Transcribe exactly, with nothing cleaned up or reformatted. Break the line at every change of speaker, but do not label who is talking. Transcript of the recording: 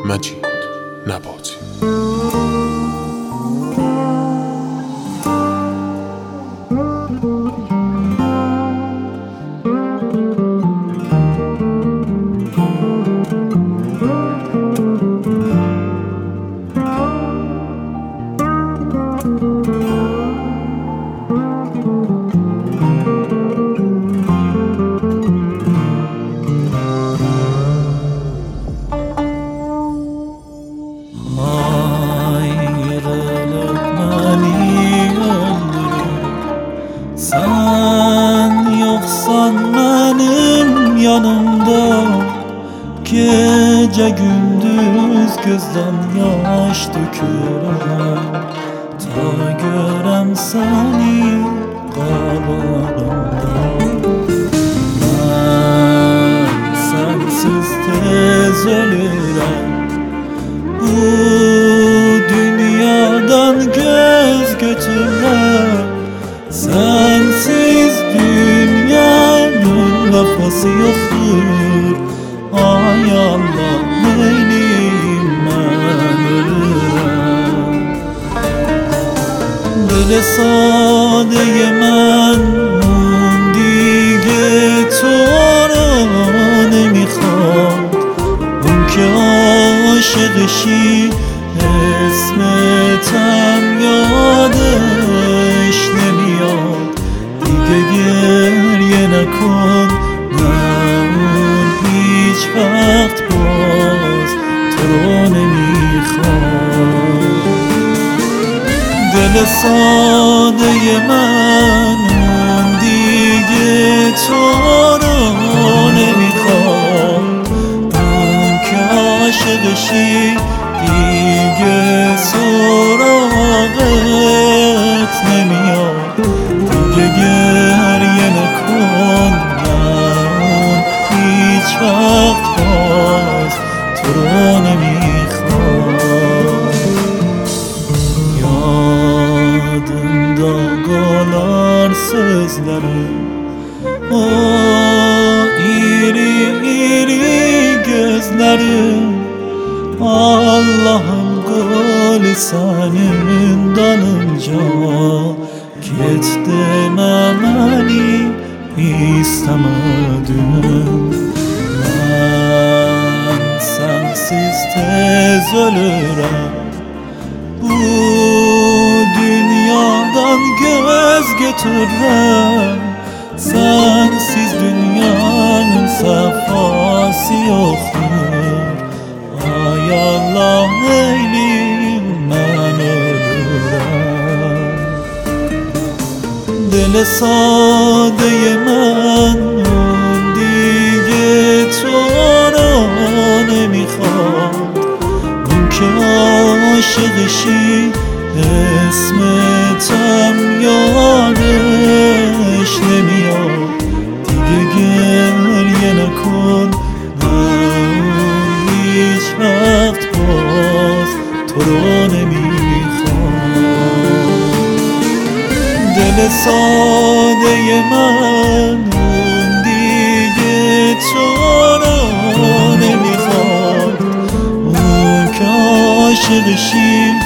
مجید نباتی.
Sen yoksan benim yanımda, gece gündüz gözden yaş dökürüm. Ta görem seni qalarımda. Ben sensiz tez ölürüm, bu dünyadan göz götürürüm. Sensiz dünyanın vefası yoktur. Ay Allah, neyleyim ben ölürüm. Dile sadeye men دیگه تو را نمیخواد. اون که عاشقشی اسمتم یادش نمیاد. دیگه گریه نکن، نه اون هیچ وقت باز تو رو نمیخواد. دل ساده من اون دیگه تو رو نمیخواد. اون که عاشقشی دیگه سراغت نمیاد. دیگه گریه نکن، نه اون هیچ وقت باز تو رو نمیخواد. Yadımda qalar sözlərim, o iri iri gözlərim. Allah'ım qoli sənin dalınca, get demə məni istəmədim. Mən sənsiz tez ölürəm, bu dünyadan göz götürürüm. Sensiz dünyanın safası yoktur. Ay Allah, neyleyim ben ölürüm. Dile sadeye men اون دیگه تو را نمیخواد. اون که عاشقشی اسمتم یادش نمیاد. دیگه گریه نکن، نه اون هیچ وقت باز تو رو نمیخواد. دل ساده من اون دیگه تو رو نمیخواد. اون که عاشقشی